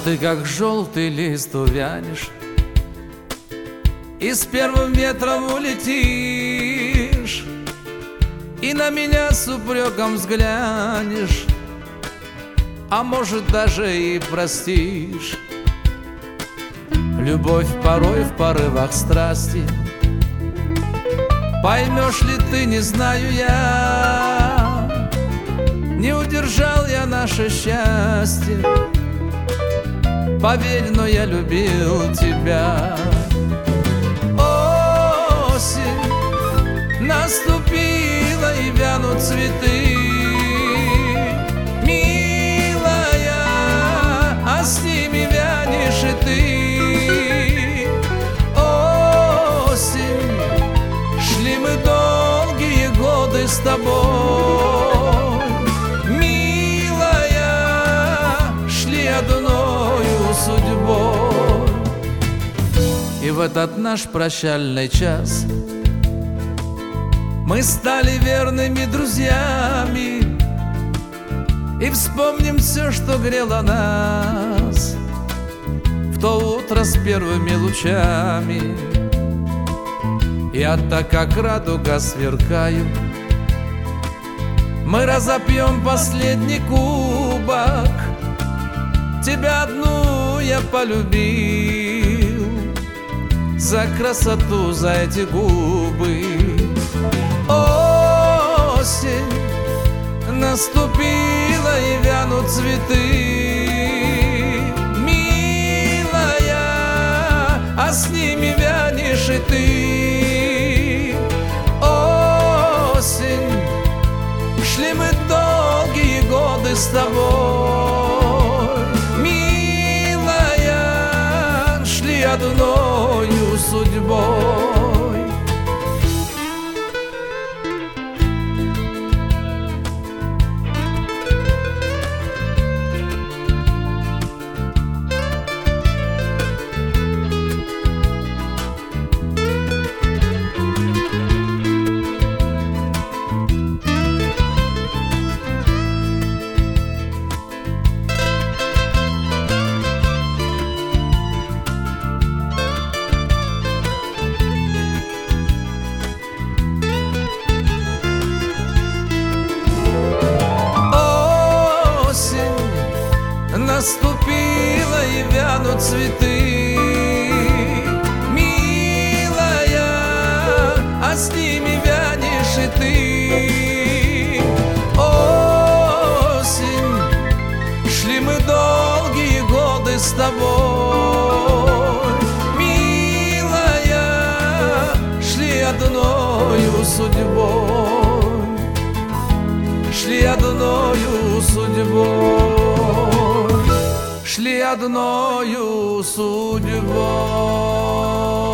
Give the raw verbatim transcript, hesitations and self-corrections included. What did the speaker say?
ты как желтый лист увянешь и с первым ветром улетишь, и на меня с упреком взглянешь, а может даже и простишь. Любовь порой в порывах страсти, поймешь ли ты, не знаю я. Не удержал я наше счастье, поверь, но я любил тебя. Осень наступила, и вянут цветы, милая, а с ними вянешь и ты. Осень, шли мы долгие годы с тобой, милая, шли одною судьбой. И в этот наш прощальный час мы стали верными друзьями и вспомним все, что грело нас в то утро с первыми лучами. Я так как радуга сверкаю, мы разопьем последний кубок. Тебя одну я полюбил за красоту, за эти губы. Осень наступила, и вянут цветы, милая, а с ними вянешь и ты. Осень, шли мы долгие годы с тобой, милая, шли одною судьбой. Наступила, и вянут цветы, милая, а с ними вянешь и ты. Осень, шли мы долгие годы с тобой, милая, шли одною судьбой, шли одною судьбой, шли одною судьбой.